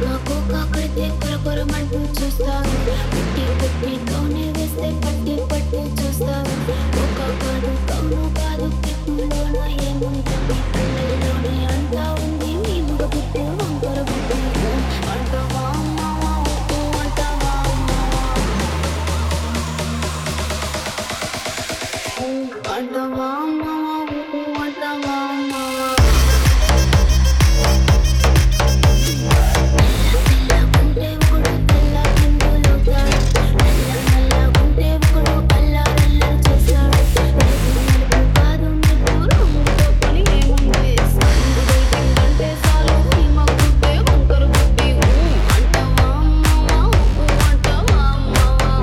నాకు కాకడితే కొరకొరమంటూ చూస్తావు. పుట్టి పుట్టితోనే వేస్తే పట్టి పట్టి చూస్తావు. ఒక కాదు కౌను కాదు కిట్టులోన ఏముంటుంది పిల్లల్లోనే అంతా ఉంది నీ మగ బుద్ధి వంకర బుద్ధి. అంటావా అమ్మావా ఊ అంటావా అమ్మావా అంటావా అమ్మావా ఊ అంటావా అమ్మావా. తెల్లగుంటే ఒకడు తెల్ల కిందులవుతాడు. నల్ల నల్లగుంటే ఒకడు అల్లారల్లరి చేస్తాడు. నలుపు కాదు నిప్పు రంగుతో పని ఏముంది. సందు దొరికిందంటే చాలు నీ మగ బుద్ధి వంకర బుద్ధి. అంటావా అమ్మావా ఊ అంటావా అమ్మావా.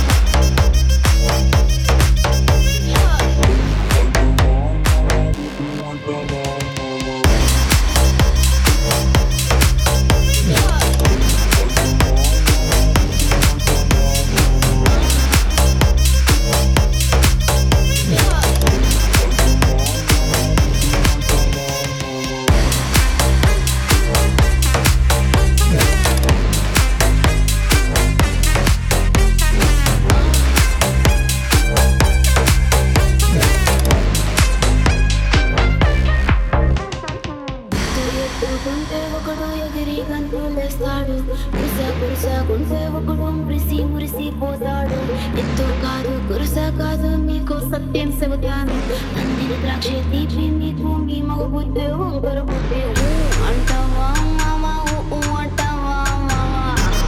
ఎత్తుకుంటే ఒకడు ఎగిరి గంతులేస్తాడు. కురుస కురుసకుంటే ఒకడు మురిసి మురిసిపోతాడు. ఎత్తు కాదు కురుస కాదు మీకు సత్యం చెబుతాను. అందిన ద్రాక్ష తీపి మీకు మీ మగ బుద్ధి వంకర బుద్ధి. అంటావా మావా ఊ అంటావా మావా.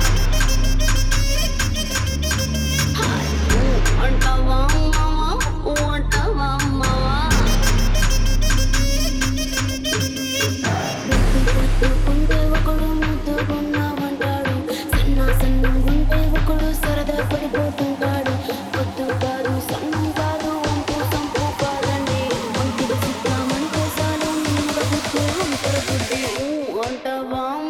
అంటావా మావా ఊ అంటావా మావా. గుర్తుకుంటే ఒకడు ముద్దుకున్నామంటాడు. సన్న సన్నంగుంటే ఒకడు సరదా పడిపోతుంటాడు. పొద్దు కాదు సన్నం కాదు వంపు సంపు కాదండి. వంటికి సిద్ధామంటే చాలు నీ మగ బుద్ధి వంకర బుద్ధి. అంటావా